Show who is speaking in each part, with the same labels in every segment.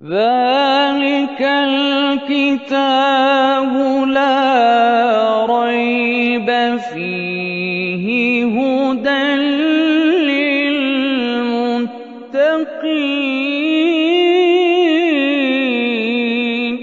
Speaker 1: ذَٰلِكَ الْكِتَابُ لَا رَيْبَ فِيهِ هُدًى لِّلْمُتَّقِينَ.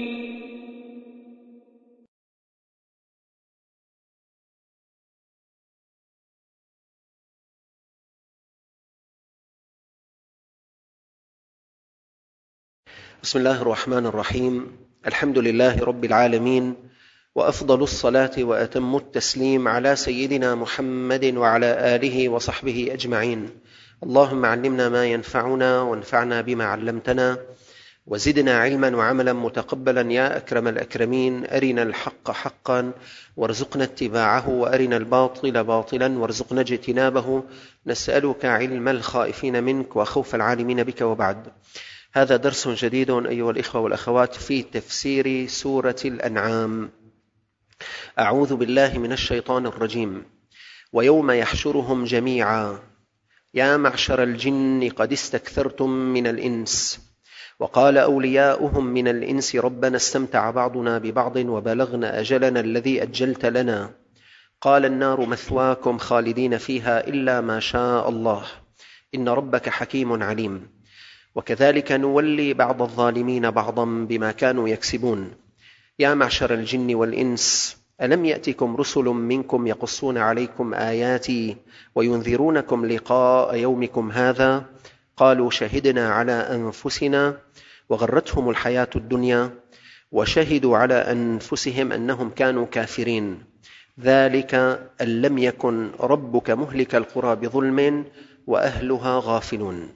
Speaker 2: بسم الله الرحمن الرحيم. الحمد لله رب العالمين، وأفضل الصلاة وأتم التسليم على سيدنا محمد وعلى آله وصحبه أجمعين. اللهم علمنا ما ينفعنا وانفعنا بما علمتنا، وزدنا علما وعملا متقبلا يا أكرم الأكرمين. أرنا الحق حقا وارزقنا اتباعه، وأرنا الباطل باطلا وارزقنا اجتنابه. نسألك علم الخائفين منك وخوف العالمين بك، وبعد. هذا درس جديد أيها الإخوة والأخوات في تفسير سورة الأنعام. أعوذ بالله من الشيطان الرجيم. ويوم يحشرهم جميعا يا معشر الجن قد استكثرتم من الإنس، وقال أولياؤهم من الإنس ربنا استمتع بعضنا ببعض وبلغنا أجلنا الذي أجلت لنا، قال النار مثواكم خالدين فيها إلا ما شاء الله إن ربك حكيم عليم. وكذلك نولي بعض الظالمين بعضا بما كانوا يكسبون. يا معشر الجن والإنس ألم يأتكم رسل منكم يقصون عليكم آياتي وينذرونكم لقاء يومكم هذا؟ قالوا شهدنا على أنفسنا وغرتهم الحياة الدنيا وشهدوا على أنفسهم أنهم كانوا كافرين. ذلك أن لم يكن ربك مهلك القرى بظلم وأهلها غافلون.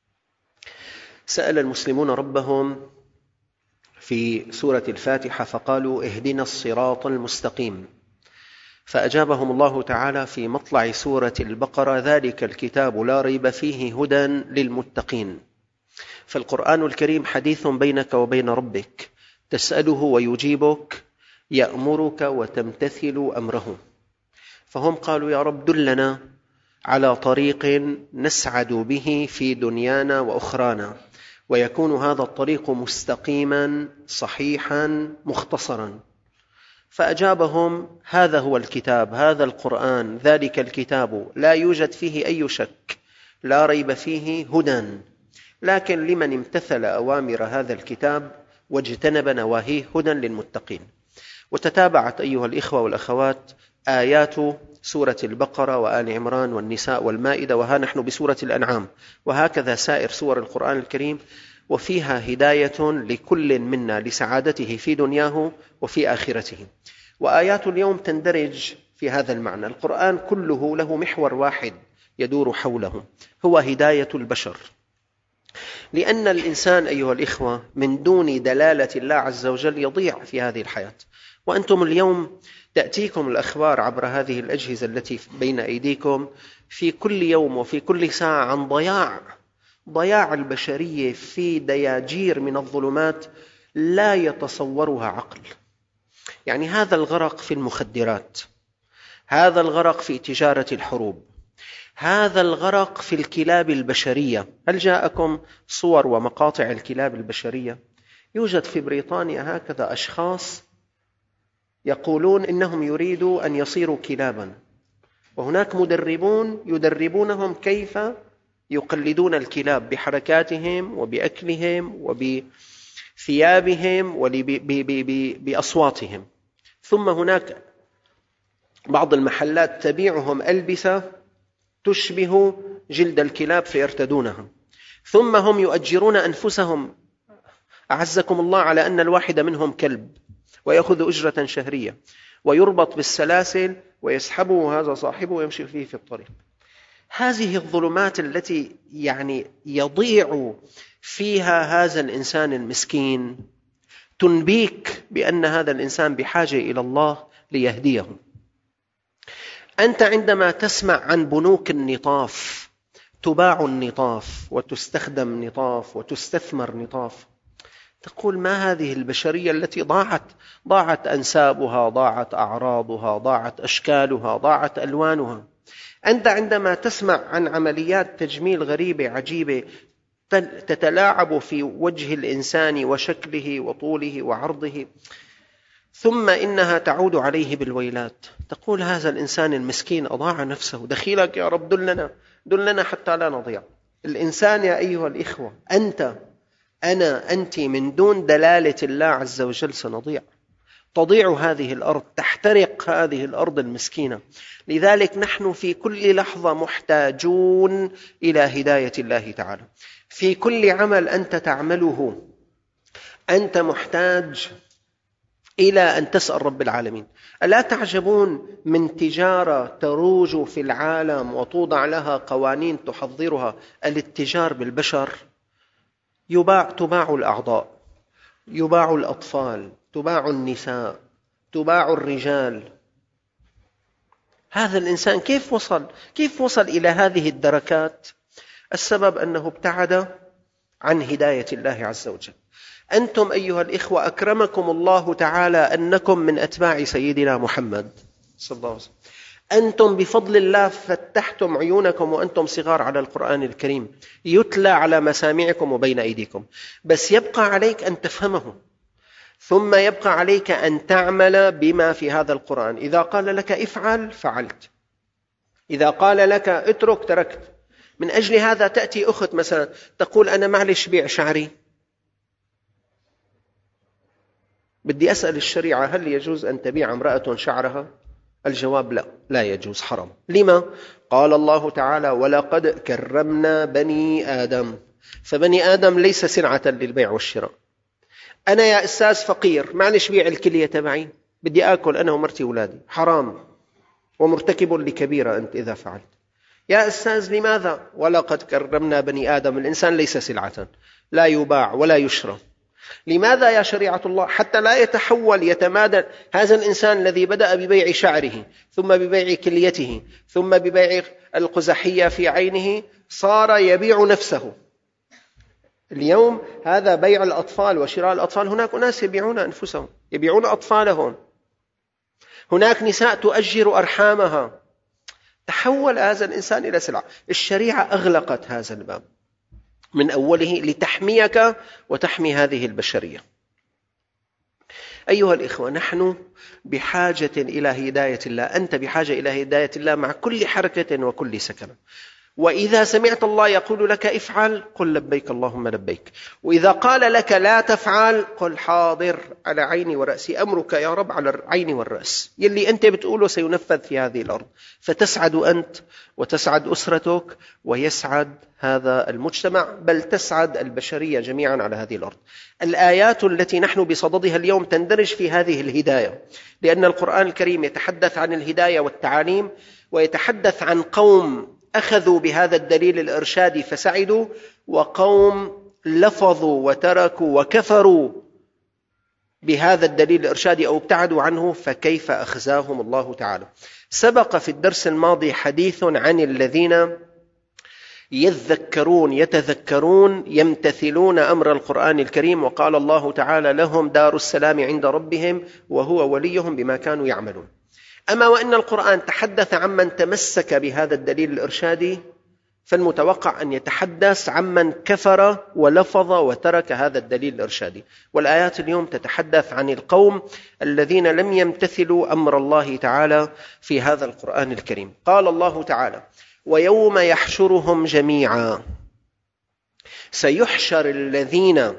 Speaker 2: سأل المسلمون ربهم في سورة الفاتحة فقالوا اهدنا الصراط المستقيم، فأجابهم الله تعالى في مطلع سورة البقرة ذلك الكتاب لا ريب فيه هدى للمتقين. فالقرآن الكريم حديث بينك وبين ربك، تسأله ويجيبك، يأمرك وتمتثل أمره. فهم قالوا يا رب دلنا على طريق نسعد به في دنيانا وأخرانا، ويكون هذا الطريق مستقيما صحيحا مختصرا. فأجابهم هذا هو الكتاب، هذا القرآن، ذلك الكتاب لا يوجد فيه أي شك، لا ريب فيه هدى، لكن لمن امتثل أوامر هذا الكتاب واجتنب نواهيه هدى للمتقين. وتتابعت أيها الإخوة والأخوات آيات سورة البقرة وآل عمران والنساء والمائدة، وها نحن بسورة الأنعام، وهكذا سائر سور القرآن الكريم، وفيها هداية لكل منا لسعادته في دنياه وفي آخرته. وآيات اليوم تندرج في هذا المعنى. القرآن كله له محور واحد يدور حوله، هو هداية البشر، لأن الإنسان أيها الإخوة من دون دلالة الله عز وجل يضيع في هذه الحياة. وأنتم اليوم تأتيكم الأخبار عبر هذه الأجهزة التي بين أيديكم في كل يوم وفي كل ساعة عن ضياع البشرية في دياجير من الظلمات لا يتصورها عقل. يعني هذا الغرق في المخدرات، هذا الغرق في تجارة الحروب، هذا الغرق في الكلاب البشرية. هل جاءكم صور ومقاطع الكلاب البشرية؟ يوجد في بريطانيا هكذا أشخاص يقولون إنهم يريدوا أن يصيروا كلابا، وهناك مدربون يدربونهم كيف يقلدون الكلاب بحركاتهم وبأكلهم وبثيابهم وبأصواتهم. ثم هناك بعض المحلات تبيعهم ألبسة تشبه جلد الكلاب فيرتدونها، ثم هم يؤجرون أنفسهم أعزكم الله على أن الواحد منهم كلب، ويأخذ أجرة شهرية، ويربط بالسلاسل ويسحبه هذا صاحبه ويمشي فيه في الطريق. هذه الظلمات التي يضيع فيها هذا الإنسان المسكين تنبيك بأن هذا الإنسان بحاجة إلى الله ليهديه. أنت عندما تسمع عن بنوك النطاف، تباع النطاف وتستخدم نطاف وتستثمر نطاف، تقول ما هذه البشرية التي ضاعت أنسابها، ضاعت أعراضها، ضاعت أشكالها، ضاعت ألوانها. أنت عندما تسمع عن عمليات تجميل غريبة عجيبة تتلاعب في وجه الإنسان وشكله وطوله وعرضه، ثم إنها تعود عليه بالويلات. تقول هذا الإنسان المسكين أضاع نفسه، دخيلك يا رب دلنا حتى لا نضيع. الإنسان يا أيها الإخوة، أنت من دون دلالة الله عز وجل سنضيع. تضيع هذه الأرض، تحترق هذه الأرض المسكينة. لذلك نحن في كل لحظة محتاجون إلى هداية الله تعالى. في كل عمل أنت تعمله أنت محتاج إلى أن تسأل رب العالمين. ألا تعجبون من تجارة تروج في العالم وتوضع لها قوانين تحضرها الاتجار بالبشر؟ تباع الأعضاء، يباع الأطفال، تباع النساء، تباع الرجال. هذا الإنسان كيف وصل إلى هذه الدركات؟ السبب أنه ابتعد عن هداية الله عز وجل. أنتم أيها الإخوة أكرمكم الله تعالى أنكم من أتباع سيدنا محمد صلى الله عليه وسلم. أنتم بفضل الله فتحتم عيونكم وأنتم صغار على القرآن الكريم، يتلى على مسامعكم وبين أيديكم، بس يبقى عليك أن تفهمه، ثم يبقى عليك أن تعمل بما في هذا القرآن. إذا قال لك افعل فعلت، إذا قال لك اترك تركت. من أجل هذا تأتي أخت مثلا تقول أنا معلش بيع شعري، بدي أسأل الشريعة هل يجوز أن تبيع امرأة شعرها؟ الجواب لا يجوز، حرام. لما؟ قال الله تعالى ولقد كرمنا بني آدم. فبني آدم ليس سلعة للبيع والشراء. أنا يا أستاذ فقير معلش بيع الكلية تبعي، بدي آكل أنا ومرتي وولادي، حرام ومرتكب لكبيرة أنت إذا فعلت. يا أستاذ لماذا؟ ولقد كرمنا بني آدم. الإنسان ليس سلعة لا يباع ولا يشرى. لماذا يا شريعة الله؟ حتى لا يتحول يتمادى هذا الإنسان الذي بدأ ببيع شعره، ثم ببيع كليته، ثم ببيع القزحية في عينه، صار يبيع نفسه. اليوم هذا بيع الأطفال وشراء الأطفال. هناك أناس يبيعون أنفسهم، يبيعون أطفالهم. هناك نساء تؤجر أرحامها. تحول هذا الإنسان إلى سلعة. الشريعة أغلقت هذا الباب من أوله لتحميك وتحمي هذه البشرية. أيها الإخوة، نحن بحاجة إلى هداية الله. أنت بحاجة إلى هداية الله مع كل حركة وكل سكنة. وإذا سمعت الله يقول لك افعل قل لبيك اللهم لبيك، وإذا قال لك لا تفعل قل حاضر على عيني ورأسي، أمرك يا رب على العين والرأس. يلي أنت بتقوله سينفذ في هذه الأرض، فتسعد أنت وتسعد أسرتك ويسعد هذا المجتمع، بل تسعد البشرية جميعا على هذه الأرض. الآيات التي نحن بصددها اليوم تندرج في هذه الهداية، لأن القرآن الكريم يتحدث عن الهداية والتعاليم، ويتحدث عن قوم أخذوا بهذا الدليل الإرشادي فسعدوا، وقوم لفظوا وتركوا وكفروا بهذا الدليل الإرشادي أو ابتعدوا عنه فكيف أخزاهم الله تعالى. سبق في الدرس الماضي حديث عن الذين يتذكرون يمتثلون أمر القرآن الكريم، وقال الله تعالى لهم دار السلام عند ربهم وهو وليهم بما كانوا يعملون. أما وإن القرآن تحدث عمن تمسك بهذا الدليل الإرشادي، فالمتوقع أن يتحدث عمن كفر ولفظ وترك هذا الدليل الإرشادي. والآيات اليوم تتحدث عن القوم الذين لم يمتثلوا أمر الله تعالى في هذا القرآن الكريم. قال الله تعالى ويوم يحشرهم جميعا. سيحشر الذين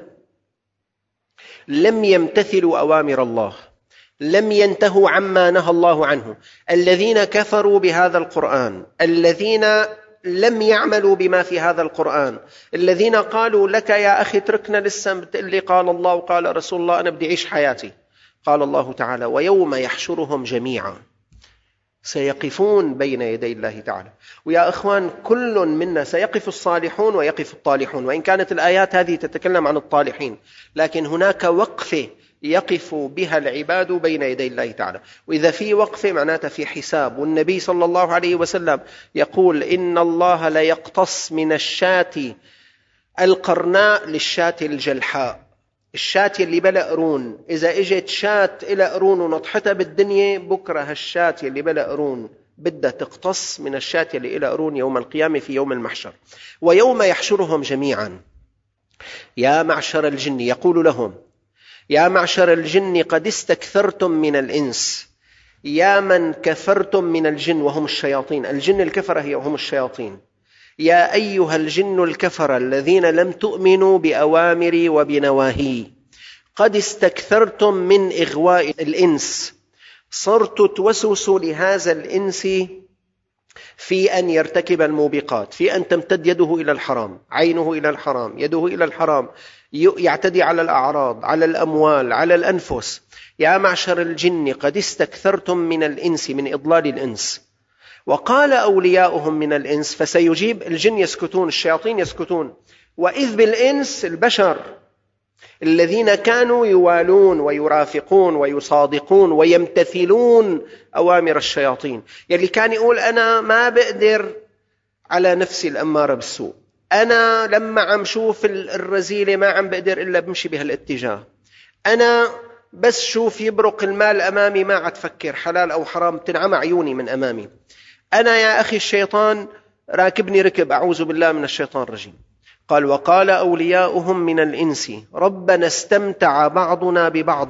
Speaker 2: لم يمتثلوا أوامر الله، لم ينتهوا عما نهى الله عنه، الذين كفروا بهذا القرآن، الذين لم يعملوا بما في هذا القرآن، الذين قالوا لك يا أخي اتركنا لسه بتقول لي قال الله وقال رسول الله، أنا بدي أعيش حياتي. قال الله تعالى ويوم يحشرهم جميعا. سيقفون بين يدي الله تعالى. ويا أخوان كل منا سيقف الصالحون ويقف الطالحون، وإن كانت الآيات هذه تتكلم عن الطالحين، لكن هناك وقفة يقف بها العباد بين يدي الله تعالى. وإذا في وقفة معناتها في حساب. والنبي صلى الله عليه وسلم يقول إن الله لا يقتص من الشاة القرناء للشاة الجلحاء. الشاة اللي بلا قرون، إذا إجت شاة إلى قرون ونطحتها بالدنيا، بكرة هالشاة اللي بلا قرون بدها تقتص من الشاة اللي إلى قرون يوم القيامة في يوم المحشر. ويوم يحشرهم جميعا. يا معشر الجن، يقول لهم: يا معشر الجن قد استكثرتم من الإنس، يا من كفرتم من الجن وهم الشياطين. الجن الكفرة هي وهم الشياطين. يا أيها الجن الكفرة الذين لم تؤمنوا بأوامري وبنواهي، قد استكثرتم من إغواء الإنس، صرت توسوس لهذا الإنس في أن يرتكب الموبقات، في أن تمتد يده إلى الحرام، عينه إلى الحرام، يده إلى الحرام، يعتدي على الأعراض، على الأموال، على الأنفس. يا معشر الجن قد استكثرتم من الإنس، من إضلال الإنس. وقال أولياؤهم من الإنس، فسيجيب الجن يسكتون، الشياطين يسكتون، وإذ بالإنس البشر الذين كانوا يوالون ويرافقون ويصادقون ويمتثلون أوامر الشياطين. يلي كان يقول: أنا ما بقدر على نفسي الأمارة بالسوء، أنا لما عم شوف الرذيلة ما عم بقدر إلا بمشي بهالاتجاه، أنا بس شوف يبرق المال أمامي ما عاد فكر حلال أو حرام، تنعمى عيوني من أمامي. أنا يا أخي الشيطان راكبني ركب، أعوذ بالله من الشيطان الرجيم. قال: وقال أولياؤهم من الإنس ربنا استمتع بعضنا ببعض.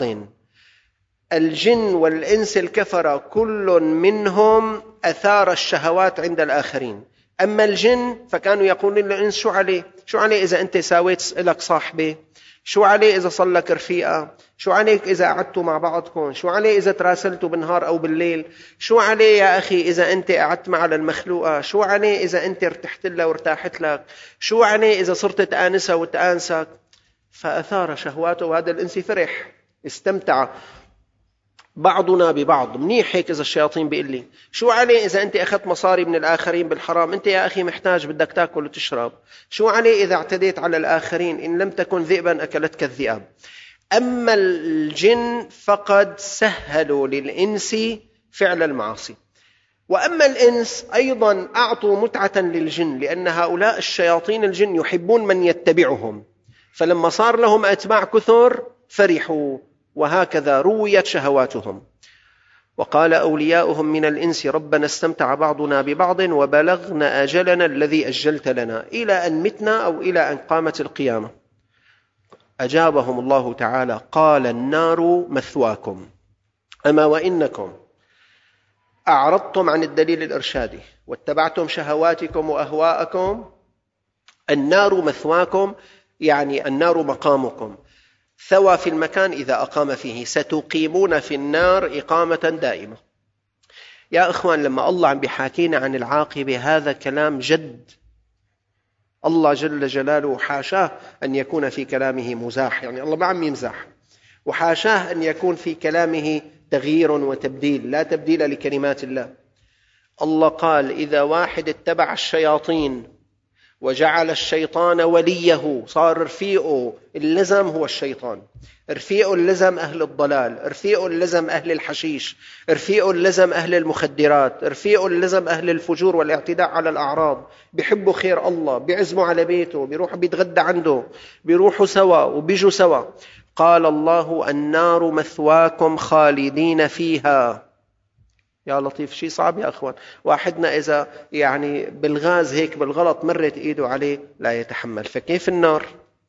Speaker 2: الجن والإنس الكفرة كل منهم أثار الشهوات عند الآخرين. أما الجن فكانوا يقولون للإنس: شو عليه إذا أنت ساويت لك صاحبة، شو عليه إذا صار لك رفيقة، شو عليك إذا قعدتوا مع بعضكم، شو عليه إذا تراسلتوا بالنهار أو بالليل، شو عليه يا أخي إذا أنت قعدت مع المخلوقة، شو عليه إذا أنت ارتحت لها وارتاحت لك، شو عليه إذا صرت تآنسها وتآنسك. فأثار شهواته، وهذا الإنس فرح استمتع بعضنا ببعض. منيح هيك إذا الشياطين بيقول لي: شو عليه إذا أنت أخذت مصاري من الآخرين بالحرام، أنت يا أخي محتاج بدك تأكل وتشرب، شو عليه إذا اعتديت على الآخرين، إن لم تكن ذئبا أكلتك الذئاب. أما الجن فقد سهلوا للإنس فعل المعاصي. وأما الإنس أيضا أعطوا متعة للجن، لأن هؤلاء الشياطين الجن يحبون من يتبعهم، فلما صار لهم أتباع كثر فرحوا، وهكذا رويت شهواتهم. وقال أولياؤهم من الإنس ربنا استمتع بعضنا ببعض وبلغنا أجلنا الذي أجلت لنا، إلى أن متنا أو إلى أن قامت القيامة. أجابهم الله تعالى: قال النار مثواكم، أما وإنكم أعرضتم عن الدليل الإرشادي واتبعتم شهواتكم وأهواءكم. النار مثواكم يعني النار مقامكم، ثوى في المكان إذا أقام فيه، ستقيمون في النار إقامة دائمة. يا إخوان، لما الله عم بيحاكينا عن العاقبة هذا كلام جد. الله جل جلاله حاشاه أن يكون في كلامه مزاح، يعني الله ما عم يمزح، وحاشاه أن يكون في كلامه تغيير وتبديل، لا تبديل لكلمات الله. الله قال: إذا واحد اتبع الشياطين وجعل الشيطان وليه، صار رفيقه اللزم هو الشيطان، رفيقه اللزم أهل الضلال، رفيقه اللزم أهل الحشيش، رفيقه اللزم أهل المخدرات، رفيقه اللزم أهل الفجور والاعتداء على الأعراض. بيحبوا خير الله، بيعزموا على بيته، بيروحوا بيتغدى عنده، بيروحوا سوا وبيجوا سوا. قال الله: النار مثواكم خالدين فيها. يا لطيف، شيء صعب يا أخوان. واحدنا إذا يعني بالغاز هيك بالغلط مرت إيده عليه لا يتحمل، فكيف النار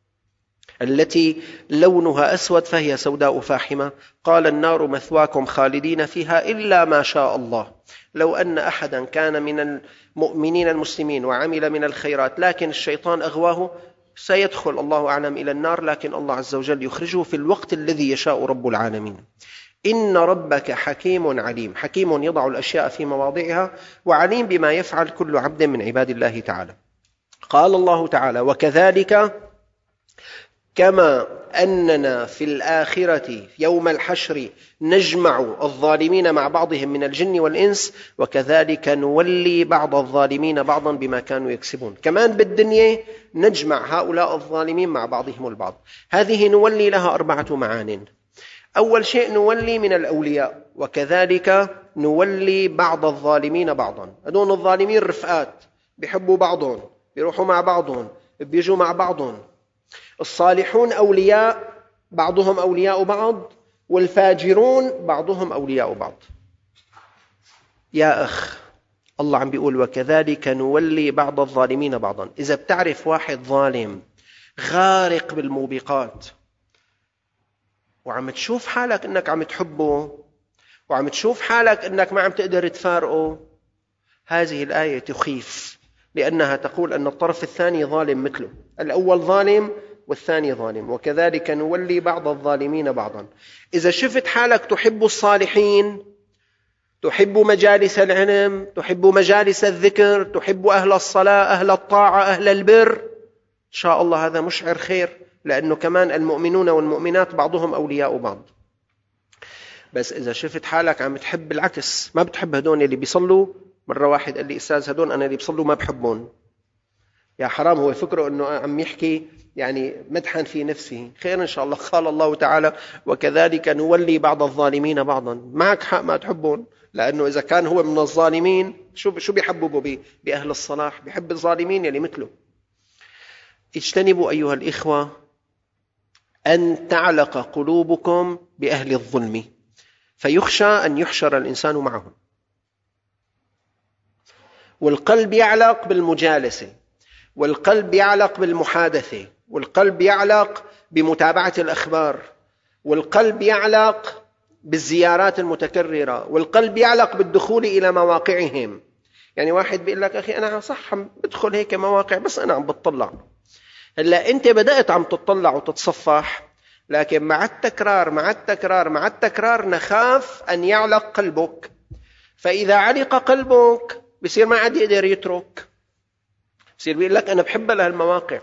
Speaker 2: التي لونها أسود فهي سوداء فاحمة؟ قال: النار مثواكم خالدين فيها إلا ما شاء الله. لو أن أحدا كان من المؤمنين المسلمين وعمل من الخيرات لكن الشيطان أغواه سيدخل الله أعلم إلى النار، لكن الله عز وجل يخرجه في الوقت الذي يشاء رب العالمين. إن ربك حكيم عليم، حكيم يضع الأشياء في مواضعها، وعليم بما يفعل كل عبد من عباد الله تعالى. قال الله تعالى: وكذلك كما أننا في الآخرة يوم الحشر نجمع الظالمين مع بعضهم من الجن والإنس، وكذلك نولي بعض الظالمين بعضا بما كانوا يكسبون. كمان بالدنيا نجمع هؤلاء الظالمين مع بعضهم البعض. هذه نولي لها 4 معان. أول شيء نولي من الأولياء، وكذلك نولي بعض الظالمين بعضا. هذول الظالمين رفقات، بيحبوا بعضهم، بيروحوا مع بعضهم، بيجوا مع بعضهم. الصالحون أولياء، بعضهم أولياء بعض، والفاجرون بعضهم أولياء بعض. يا أخ، الله عم بيقول: وكذلك نولي بعض الظالمين بعضا. إذا بتعرف واحد ظالم غارق بالموبقات، وعم تشوف حالك أنك عم تحبه، وعم تشوف حالك أنك ما عم تقدر تفارقه، هذه الآية تخيف، لأنها تقول أن الطرف الثاني ظالم مثله، الأول ظالم والثاني ظالم، وكذلك نولي بعض الظالمين بعضا. إذا شفت حالك تحب الصالحين، تحب مجالس العلم، تحب مجالس الذكر، تحب أهل الصلاة، أهل الطاعة، أهل البر، إن شاء الله هذا مشعر خير، لأنه كمان المؤمنون والمؤمنات بعضهم أولياء بعض. بس إذا شفت حالك عم تحب العكس، ما بتحب هدول اللي بيصلوا، مرة واحد قال لي أستاذ هدول أنا اللي بيصلوا ما بحبهم، يا حرام، هو فكره أنه عم يحكي يعني مدحا في نفسه، خير إن شاء الله. قال الله تعالى وكذلك نولي بعض الظالمين بعضا، معك حق ما تحبون، لأنه إذا كان هو من الظالمين شو بيحببوا بأهل الصلاح؟ بيحب الظالمين يلي مثله. اجتنبوا أيها الإخوة أن تعلق قلوبكم بأهل الظلم، فيخشى أن يحشر الإنسان معهم. والقلب يعلق بالمجالسة، والقلب يعلق بالمحادثة، والقلب يعلق بمتابعة الأخبار، والقلب يعلق بالزيارات المتكررة، والقلب يعلق بالدخول إلى مواقعهم. يعني واحد بيقول لك أخي أنا صح بدخل هيك مواقع بس أنا عم بتطلع. هلا أنت بدأت عم تطلع وتتصفح، لكن مع التكرار مع التكرار مع التكرار نخاف أن يعلق قلبك، فإذا علق قلبك بصير ما عاد يقدر يترك، بصير بيقول لك أنا بحب لهالمواقع.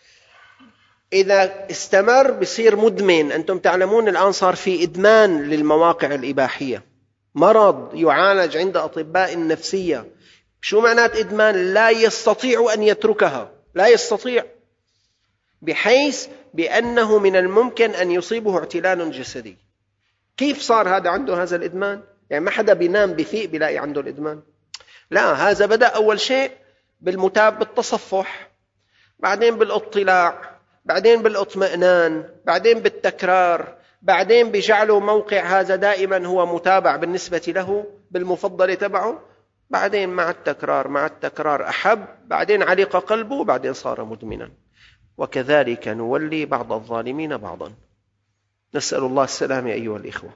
Speaker 2: إذا استمر بصير مدمن. أنتم تعلمون الآن صار في إدمان للمواقع الإباحية، مرض يعالج عند أطباء النفسية. شو معنات إدمان؟ لا يستطيع أن يتركها، لا يستطيع، بحيث بأنه من الممكن أن يصيبه اعتلال جسدي. كيف صار هذا عنده هذا الإدمان؟ يعني ما حدا بينام بفيق بيلاقي عنده الإدمان. لا، هذا بدأ أول شيء بالتصفح، بعدين بالاطلاع، بعدين بالاطمئنان، بعدين بالتكرار، بعدين بجعله موقع هذا دائما هو متابع بالنسبة له بالمفضل تبعه، بعدين مع التكرار مع التكرار أحب، بعدين علق قلبه، بعدين صار مدمنا. وكذلك نولي بعض الظالمين بعضا، نسأل الله السلامة أيها الإخوة.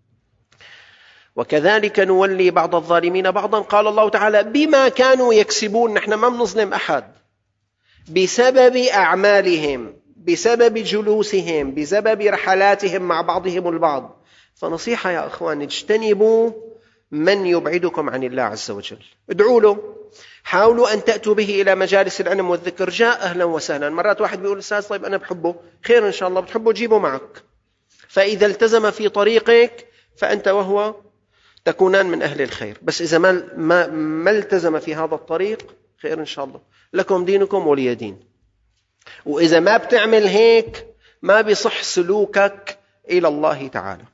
Speaker 2: وكذلك نولي بعض الظالمين بعضا. قال الله تعالى بما كانوا يكسبون، نحن ما بنظلم أحد، بسبب أعمالهم، بسبب جلوسهم، بسبب رحلاتهم مع بعضهم البعض. فنصيحة يا أخوان، اجتنبوا من يبعدكم عن الله عز وجل، ادعوا له، حاولوا أن تأتوا به إلى مجالس العلم والذكر، جاء أهلا وسهلا. مرات واحد بيقول أستاذ طيب أنا بحبه، خير إن شاء الله، بتحبه جيبه معك، فإذا التزم في طريقك فأنت وهو تكونان من أهل الخير. بس إذا ما التزم في هذا الطريق، خير إن شاء الله، لكم دينكم ولي دين. وإذا ما بتعمل هيك ما بيصح سلوكك إلى الله تعالى،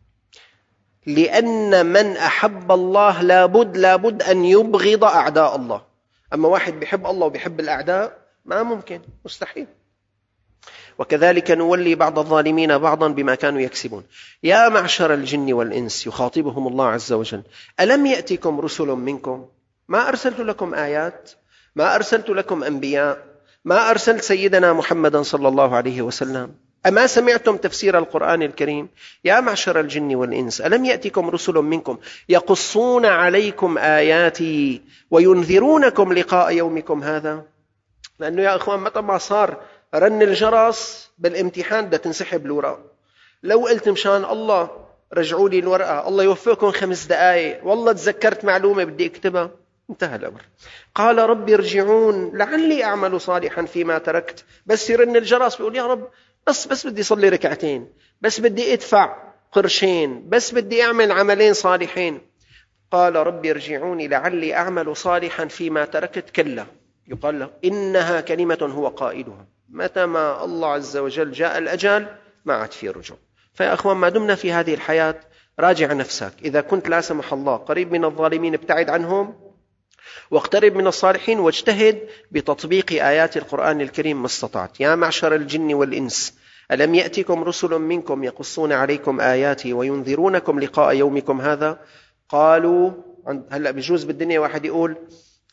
Speaker 2: لأن من أحب الله لابد أن يبغض أعداء الله. أما واحد بيحب الله وبيحب الأعداء ما ممكن، مستحيل. وكذلك نولي بعض الظالمين بعضا بما كانوا يكسبون. يا معشر الجن والإنس، يخاطبهم الله عز وجل، ألم يأتكم رسل منكم؟ ما أرسلت لكم آيات؟ ما أرسلت لكم أنبياء؟ ما أرسلت سيدنا محمدا صلى الله عليه وسلم؟ أما سمعتم تفسير القرآن الكريم؟ يا معشر الجن والإنس ألم يأتكم رسل منكم يقصون عليكم آياتي وينذرونكم لقاء يومكم هذا. لأنه يا أخوان متى ما صار رن الجرس بالامتحان ده تنسحب الورقة. لو قلت مشان الله رجعوا لي الورقة، الله يوفقكم 5 دقائق، والله تذكرت معلومة بدي اكتبها، انتهى الأمر. قال رب ارجعون لعلي أعمل صالحا فيما تركت. بس يرن الجرس بيقول يا رب بس بدي صلي ركعتين، بس بدي ادفع قرشين، بس بدي أعمل عملين صالحين. قال رب ارجعوني لعلي أعمل صالحا فيما تركت. كلا، يقال له إنها كلمة هو قائلها. متى ما الله عز وجل جاء الأجل ما عاد في رجوع. فيا أخوان ما دمنا في هذه الحياة راجع نفسك، إذا كنت لا سمح الله قريب من الظالمين ابتعد عنهم، واقترب من الصالحين، واجتهد بتطبيق آيات القرآن الكريم ما استطعت. يا معشر الجن والإنس ألم يأتكم رسل منكم يقصون عليكم آياتي وينذرونكم لقاء يومكم هذا. قالوا، هلأ بجوز بالدنيا واحد يقول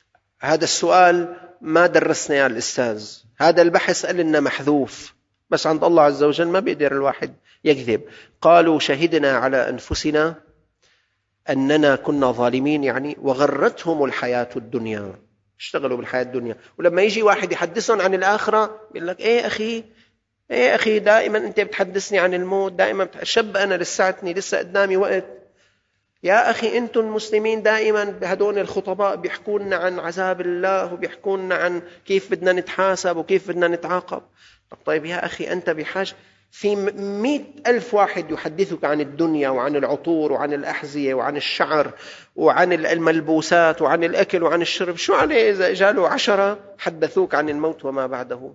Speaker 2: هذا السؤال ما درسنا يا الأستاذ، هذا البحث قال لنا محذوف، بس عند الله عز وجل ما بيقدر الواحد يكذب. قالوا شهدنا على أنفسنا أننا كنا ظالمين، يعني وغرتهم الحياة الدنيا، اشتغلوا بالحياة الدنيا. ولما يجي واحد يحدثهم عن الآخرة يقول لك إيه أخي دائما أنت بتحدثني عن الموت، دائما شب أنا لساتني لسه قدامي وقت. يا أخي أنتم المسلمين دائما هدول الخطباء بيحكون عن عذاب الله وبيحكون عن كيف بدنا نتحاسب وكيف بدنا نتعاقب. طيب يا أخي أنت بحاجة في 100,000 واحد يحدثك عن الدنيا وعن العطور وعن الأحذية وعن الشعر وعن الملبوسات وعن الأكل وعن الشرب، شو عليه إذا جالوا 10 حدثوك عن الموت وما بعده؟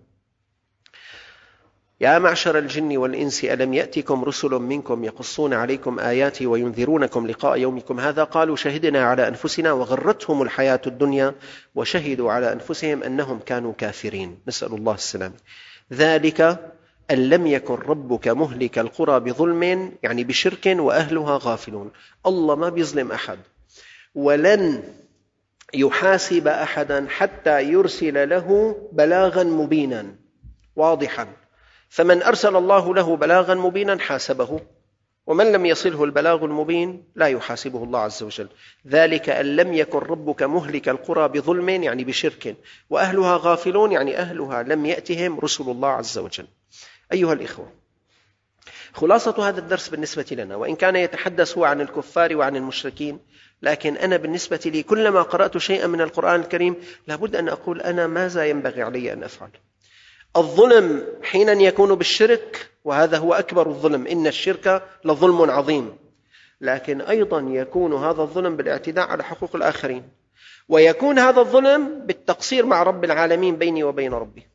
Speaker 2: يا معشر الجن والإنس ألم يأتكم رسل منكم يقصون عليكم آياتي وينذرونكم لقاء يومكم هذا قالوا شهدنا على أنفسنا وغرتهم الحياة الدنيا وشهدوا على أنفسهم أنهم كانوا كافرين، نسأل الله السلامة. ذلك أن لم يكن ربك مهلك القرى بظلم، يعني بشرك وأهلها غافلون. الله ما بيظلم أحد، ولن يحاسب أحدا حتى يرسل له بلاغا مبينا واضحا، فمن أرسل الله له بلاغا مبينا حاسبه، ومن لم يصله البلاغ المبين لا يحاسبه الله عز وجل. ذلك أن لم يكن ربك مهلك القرى بظلم، يعني بشرك، وأهلها غافلون، يعني أهلها لم يأتهم رسل الله عز وجل. أيها الإخوة، خلاصة هذا الدرس بالنسبة لنا، وإن كان يتحدث هو عن الكفار وعن المشركين، لكن أنا بالنسبة لي كلما قرأت شيئا من القرآن الكريم لابد أن أقول أنا ماذا ينبغي علي أن أفعل. الظلم حينا يكون بالشرك، وهذا هو أكبر الظلم، إن الشرك لظلم عظيم، لكن أيضا يكون هذا الظلم بالاعتداء على حقوق الآخرين، ويكون هذا الظلم بالتقصير مع رب العالمين بيني وبين ربي.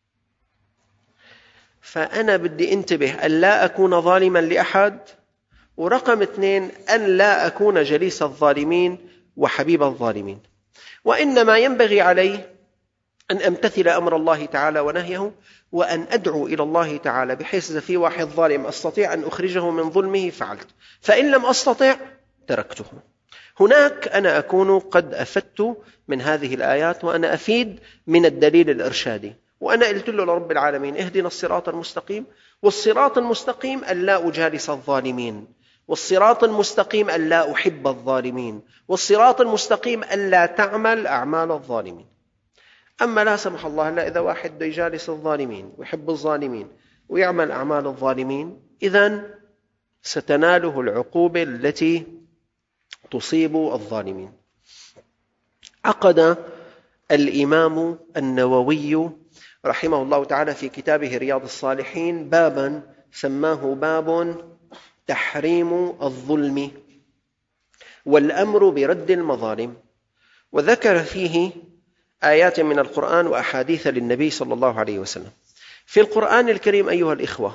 Speaker 2: فأنا بدي انتبه أن لا أكون ظالما لأحد، ورقم 2 أن لا أكون جليس الظالمين وحبيب الظالمين، وإنما ينبغي علي أن أمتثل أمر الله تعالى ونهيه، وأن أدعو إلى الله تعالى، بحيث إذا في واحد ظالم أستطيع أن أخرجه من ظلمه فعلت، فإن لم أستطع تركته. هناك أنا أكون قد أفدت من هذه الآيات، وأنا أفيد من الدليل الإرشادي، وأنا قلت له لرب العالمين اهدنا الصراط المستقيم، والصراط المستقيم أن لا أجالس الظالمين، والصراط المستقيم أن لا أحب الظالمين، والصراط المستقيم أن لا تعمل أعمال الظالمين. أما لا سمح الله هلا إذا واحد بده يجالس الظالمين ويحب الظالمين ويعمل أعمال الظالمين، إذن ستناله العقوبة التي تصيب الظالمين. عقد الإمام النووي رحمه الله تعالى في كتابه رياض الصالحين بابا سماه باب تحريم الظلم والأمر برد المظالم، وذكر فيه آيات من القرآن وأحاديث للنبي صلى الله عليه وسلم. في القرآن الكريم أيها الإخوة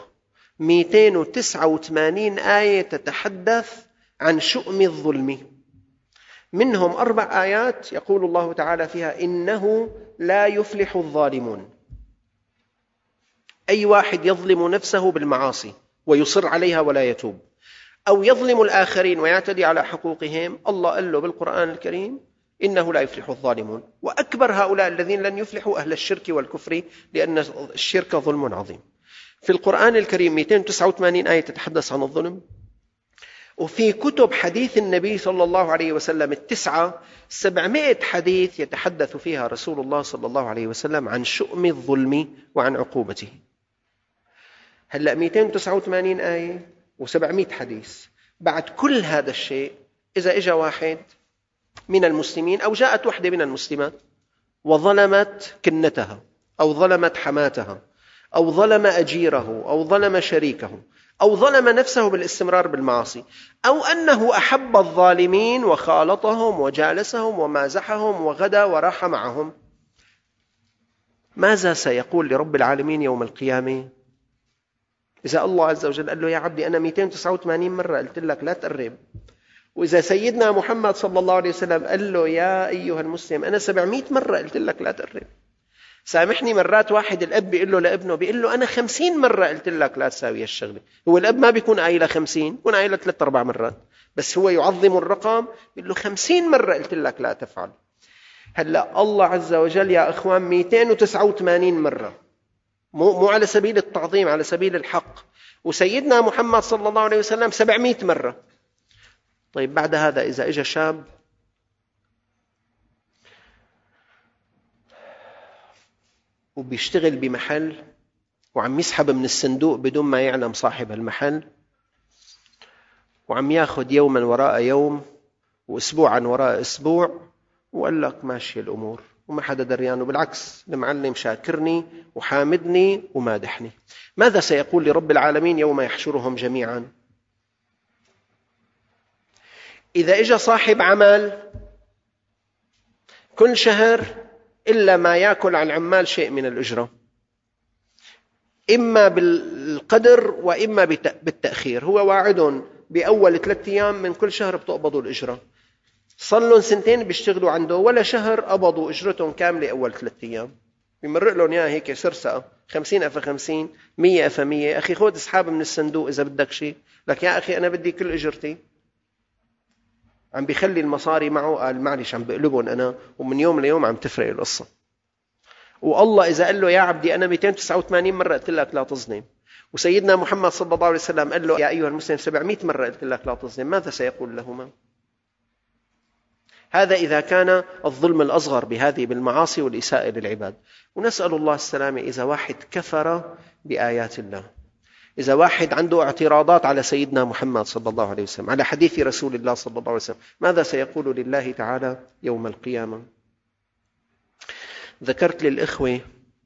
Speaker 2: 289 آية تتحدث عن شؤم الظلم، منهم 4 آيات يقول الله تعالى فيها إنه لا يفلح الظالمون. أي واحد يظلم نفسه بالمعاصي ويصر عليها ولا يتوب، أو يظلم الآخرين ويعتدي على حقوقهم، الله قال له بالقرآن الكريم إنه لا يفلح الظالمون. وأكبر هؤلاء الذين لن يفلحوا أهل الشرك والكفر، لأن الشرك ظلم عظيم. في القرآن الكريم 289 آية تتحدث عن الظلم، وفي كتب حديث النبي صلى الله عليه وسلم 700 حديث يتحدث فيها رسول الله صلى الله عليه وسلم عن شؤم الظلم وعن عقوبته. هلأ 289 آية و700 حديث، بعد كل هذا الشيء إذا إجا واحد من المسلمين أو جاءت وحدة من المسلمات وظلمت كنتها أو ظلمت حماتها أو ظلم أجيره أو ظلم شريكه أو ظلم نفسه بالاستمرار بالمعاصي، أو أنه أحب الظالمين وخالطهم وجالسهم ومازحهم وغدا وراح معهم، ماذا سيقول لرب العالمين يوم القيامة؟ إذا الله عز وجل قال له يا عبدي أنا 289 مرة قلت لك لا تقرب، وإذا سيدنا محمد صلى الله عليه وسلم قال له يا أيها المسلم أنا 700 مرة قلت لك لا تقرب. سامحني، مرات واحد الأب بيقول له لابنه، بيقول له أنا 50 مرة قلت لك لا تساوي الشغلة. هو الأب ما بيكون قايلة 50، بيكون قايلة 3-4 مرات، بس هو يعظم الرقم، بيقول له 50 مرة قلت لك لا تفعل. هلأ الله عز وجل يا أخوان 289 مرة، مو على سبيل التعظيم، على سبيل الحق. وسيدنا محمد صلى الله عليه وسلم 700 مرة. طيب بعد هذا إذا إجا شاب وبيشتغل بمحل وعم يسحب من الصندوق بدون ما يعلم صاحب المحل، وعم ياخذ يوما وراء يوم وأسبوعا وراء أسبوع، وقال لك ماشي الأمور وما حدا دريان، وبالعكس المعلم شاكرني وحامدني ومادحني، ماذا سيقول لرب العالمين يوم يحشرهم جميعا؟ إذا إجا صاحب عمل كل شهر إلا ما يأكل عن العمال شيء من الأجرة، إما بالقدر وإما بالتأخير، هو واعدهم بأول 3 أيام من كل شهر بتقبضوا الأجرة، صلوا 2 بيشتغلوا عنده ولا شهر قبضوا أجرتهم كاملة أول 3 أيام، بيمرق لهم يا هيك سرسقة 50 أفا 50 100 أفا 100. أخي خذ اسحاب من الصندوق إذا بدك شيء، لك يا أخي أنا بدي كل أجرتي. عم بيخلي المصاري معه، قال معلش عم بقلبهم أنا، ومن يوم ليوم عم تفرق القصة. والله إذا قال له يا عبدي أنا 289 مرة قلت لك لا تظلم، وسيدنا محمد صلى الله عليه وسلم قال له يا أيها المسلم 700 مرة قلت لك لا تظلم، ماذا سيقول لهما؟ هذا إذا كان الظلم الأصغر بهذه بالمعاصي والإساءة للعباد. ونسأل الله السلامة إذا واحد كفر بآيات الله، إذا واحد عنده اعتراضات على سيدنا محمد صلى الله عليه وسلم، على حديث رسول الله صلى الله عليه وسلم، ماذا سيقول لله تعالى يوم القيامة؟ ذكرت للإخوة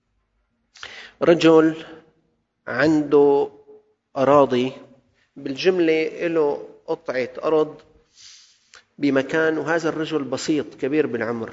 Speaker 2: رجل عنده أراضي، بالجملة له قطعة أرض بمكان، وهذا الرجل بسيط كبير بالعمر.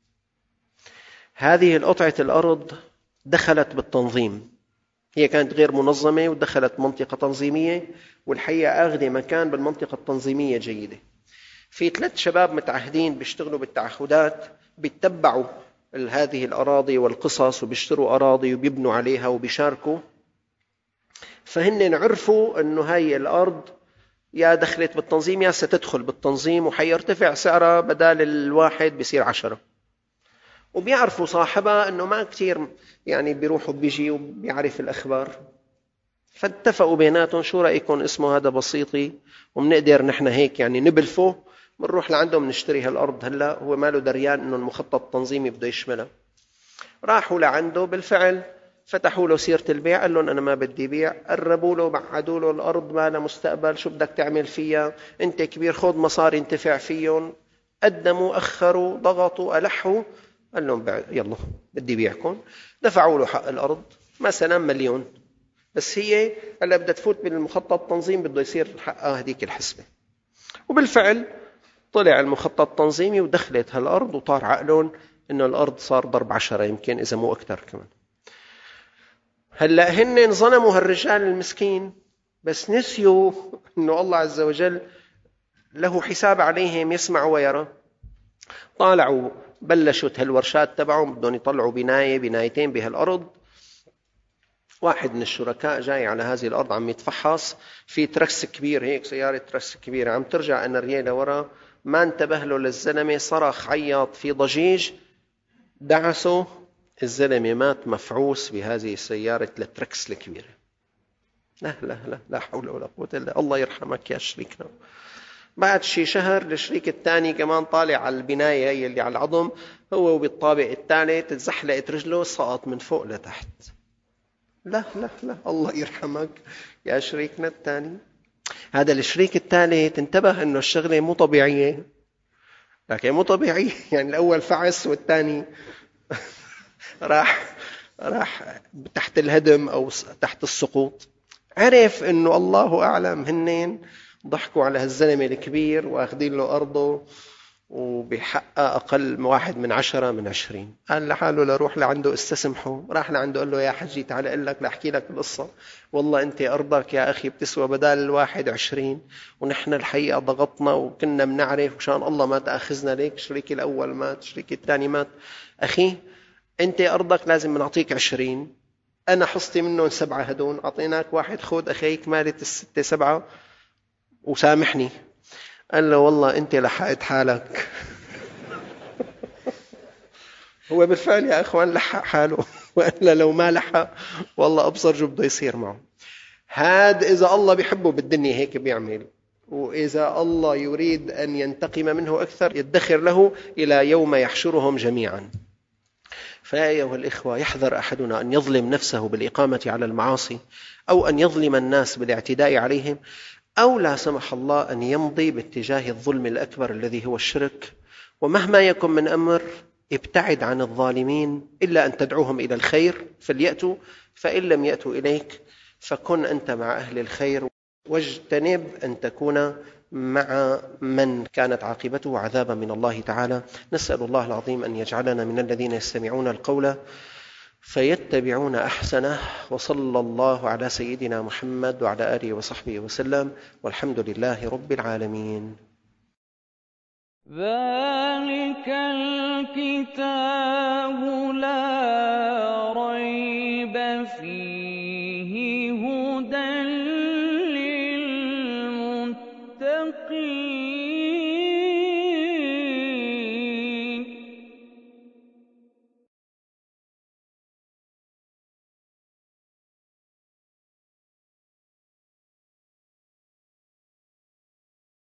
Speaker 2: هذه القطعة الأرض دخلت بالتنظيم، هي كانت غير منظمة ودخلت منطقة تنظيمية، والحقيقة أخذ مكان بالمنطقة التنظيمية جيدة. في 3 شباب متعهدين بيشتغلوا بالتعهدات، بيتبعوا هذه الأراضي والقصص وبيشتروا أراضي وبيبنوا عليها وبيشاركوا. فهن عرفوا أنه هاي الأرض يا دخلت بالتنظيم يا ستدخل بالتنظيم، وحيرتفع سعرها بدال الواحد بيصير 10. وبيعرفوا صاحبها أنه ما كتير يعني بيروحوا بيجي وبيعرف الأخبار، فاتفقوا بيناتهم شو رأيكم اسمه هذا بسيطي ومنقدر نحن هيك يعني نبلفه، بنروح لعندهم نشتري هالأرض هلأ، هو ماله دريان أنه المخطط التنظيمي بده يشملها. راحوا لعنده بالفعل، فتحوا له سيرة البيع، قال لهم أنا ما بدي بيع، قربوا له بعدوا له الأرض ما لها مستقبل، شو بدك تعمل فيها أنت كبير، خذ مصاري انتفع فيهم. قدموا أخروا ضغطوا ألحوا، قال لهم يلا بدي بيعكم. دفعوا له حق الأرض مثلا 1,000,000، بس هي هلا بدها تفوت بالمخطط التنظيم بده يصير حقها هذيك الحسبة. وبالفعل طلع المخطط التنظيمي ودخلت هالأرض، وطار عقلهم إنه الأرض صار ضرب 10 يمكن إذا مو أكثر كمان. هلأ هن ظلموا هالرجال المسكين، بس نسيوا إنه الله عز وجل له حساب عليهم يسمع ويرى. طالعوا بلشوا هالورشات تبعهم بدهم يطلعوا بنايتين بهالأرض. واحد من الشركاء جاي على هذه الأرض عم يتفحص في ترس كبير، هيك سيارة ترس كبيرة عم ترجع أن ريالة ورا، ما انتبه له للزلمة، صرخ عيط في ضجيج، دعسه، الزلمة مات مفعوس بهذه السيارة التركس الكبيرة. لا لا لا لا حول ولا قوة إلا الله يرحمك يا شريكنا. بعد شي شهر الشريك الثاني كمان طالع على البناية هي اللي على العظم، هو وبالطابق الثالث تزحلقت رجله، سقط من فوق لتحت. لا لا لا الله يرحمك يا شريكنا الثاني. هذا الشريك الثالث انتبه انه الشغلة مو طبيعية، لكن مو طبيعية يعني الأول فعس والثاني راح تحت الهدم أو تحت السقوط. عرف انه الله أعلم هنين ضحكوا على هالزلمة الكبير واخدين له أرضه وبحقق أقل 1 من 10 من 20. قال لحاله لروح لعنده استسمحه، راح لعنده قال له يا حجي تعال أقول لك لأحكي لك القصة، والله أنت أرضك يا أخي بتسوى بدال الواحد 20، ونحن الحقيقة ضغطنا وكنا منعرف وشان الله ما تأخذنا ليك، شريكي الأول مات شريكي الثاني مات. أخي أنت أرضك لازم نعطيك 20، أنا حصتي منهم 7 هدون، أعطيناك 1، خذ أخيك مالت 6 7 وسامحني. قال له والله أنت لحقت حالك. هو بالفعل يا أخوان لحق حاله، وإلا لو ما لحق والله أبصر جو بده يصير معه. هاد إذا الله بيحبه بالدنيا هيك بيعمل، وإذا الله يريد أن ينتقم منه أكثر يدخر له إلى يوم يحشرهم جميعا. فيا أيها الإخوة، يحذر أحدنا أن يظلم نفسه بالإقامة على المعاصي، أو أن يظلم الناس بالاعتداء عليهم، أو لا سمح الله أن يمضي باتجاه الظلم الأكبر الذي هو الشرك. ومهما يكن من أمر ابتعد عن الظالمين، إلا أن تدعوهم إلى الخير فليأتوا، فإن لم يأتوا إليك فكن أنت مع أهل الخير، واجتنب أن تكون مع من كانت عاقبته عذابا من الله تعالى. نسأل الله العظيم أن يجعلنا من الذين يستمعون القول فيتبعون أحسنه. وصلى الله على سيدنا محمد وعلى آله وصحبه وسلم، والحمد لله رب العالمين.
Speaker 1: ذلك الكتاب لا ريب فيه